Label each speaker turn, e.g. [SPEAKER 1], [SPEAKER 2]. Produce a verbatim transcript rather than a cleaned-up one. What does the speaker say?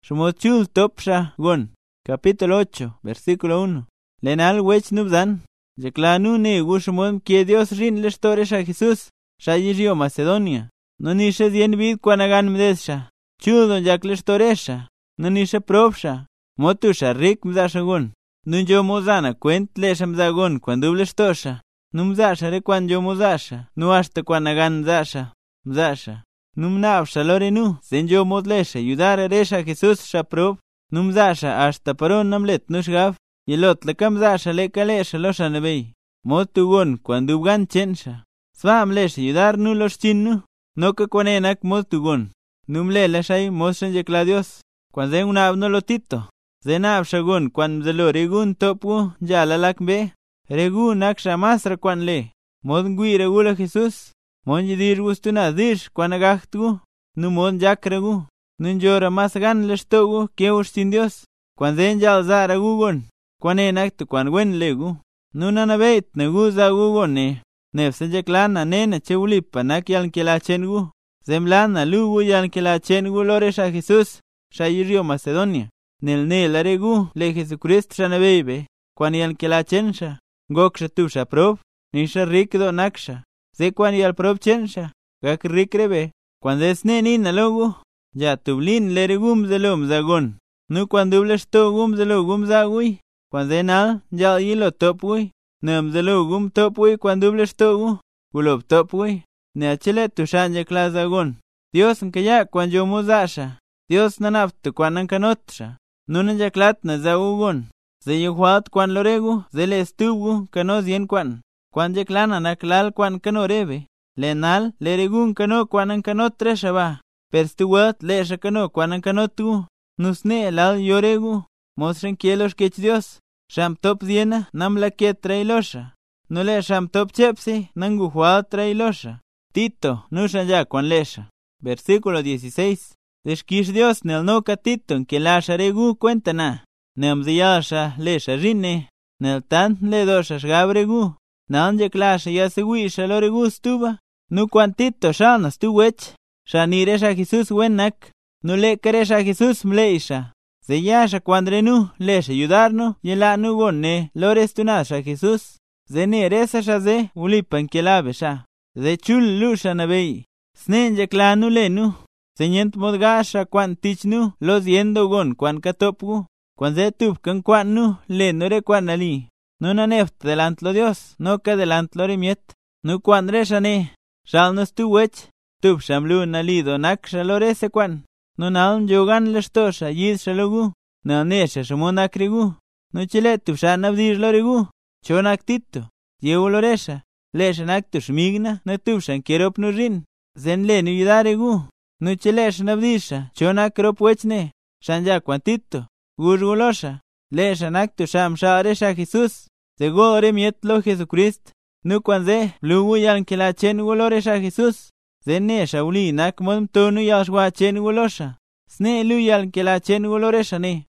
[SPEAKER 1] Shmochul topsha gon. Capítulo ocho, versículo uno. Lenal wech nubdan. Yeklanu ne gushmon que Dios rin le storesha Jesús. Shayirio Macedonia. No nishe dien vid kwanagan mdesha. Chudo jak le storesha. No nishe propsha. Motusha rik mdashagon. Nun yo mozana cuent lesha mdagon cuando ble stosha. Num mdasha re cuando yo mozasha. Nu hasta kwanagan mdasha. Mdasha. Num navsha lore nu. Zen yo modlesha. Yudar resha Jesús shaprob. Num mdasha hasta paron namlet nushgav. Yelot le kamdasha le kalesha losha nebei. Motugon cuando ubgan chensha. Svam lesha yudar nu los chinnu. No que cuanenak motugon. Num le leshay moshen yekla Dios. Cuando den una no lo tito. Zenab shagun cuan zelo regun topu ya la lakbe. Regu naksha masra cuan le. Mon gui regula Jesús. Mon yidir gustuna dish cuan agachtu. Nu mon jak regu. Nun llora más gan lestogu que sin Dios. Cuan den ya alzara gugon. Cuan enacto cuan wen legu. Nun anabeit neguza gugone. Nefse jeklana nena cheulipa nak yaln que la chengu. Zemlana lugu yaln que la chengu loresha Jesús. Shayirio Macedonia. Nel nel aregu le Jesucrist shanabebe. Cuan yaln que la chensha. Goksha tusha prob. Nisha rikdo naksha. Se cuan yal prob chensha. Gak rikrebe. Cuan desne nina logu. Ya tublin le regum zelum zagon. Nu cuan dubles to gum zelo gum zagui. Cuan denal ya yilo topui. Nem zelo gum topui cuan dubles to gulob topui. Ne achele tushan yakla zagon. Dios nke ya cuan yo muzasha. Dios nanaftu cuan ankanotsha. Nunan yaklat na zaugon. Ze yuhuat cuan loregu. Ze le estugu kanos yen cuan. Cuan yaklana naklal cuan kanorebe. Lenal le regun kano cuan ankanotre shaba. Perstuat le shakano cuan ankanotu. Nusne lal yoregu. Mostren kielos kech Dios. Sham top diena nam la que trailosha. No le sham top chepsi nangu huat trailosha. Tito nusha ya cuan lesha. Versículo dieciséis. Deshkish Dios nel no catito en que la sharegu cuentana. Nem ziyasha lesha rine. Nel tan le dosha shgabregu. Nan yeklasha ya seguisha loregu stuba. Nu cuantito shanas tu wech. Shaniresha Jesús wenak. No le queresha Jesús mleisha. Zeyasha cuandrenu lesha ayudarno. Yela nu gone lores tunasha Jesús. Zene resa shaze ulipan que la besha. Ze chul lusha nabei. Snen yekla nu lenu. Señent modgasha cuan tichnu los yendo gon cuan katopgu. Cuan ze tup can cuan nu le no re cuan ali. No naneft delantlo Dios. No que delantlo remiet. No cuan reshane. Shal nos tu wech. Tup shamlu nalido nak shalorese cuan. No nalm yogan lestosha yid shalogu. No nesha shamonakrigu. No chile tup shanabdir lorigu. Chonak tito. Yewu loresha. Leshanak tu shmigna. No tup shan kierop nurin. Zen le nu yudaregu. No chile shanabdisha. Chonak rop wechne. Shanja cuantito. Gurgulosha. Leshanak tu sham sharesha Jesús. Zegore mietlo Jesucrist. No cuanze. Lugu yan que la chen guloresha Jesús. Zene shauli nak mom tonu yashwa chen gulosha. Sne lu yal que la chen guloresha ne.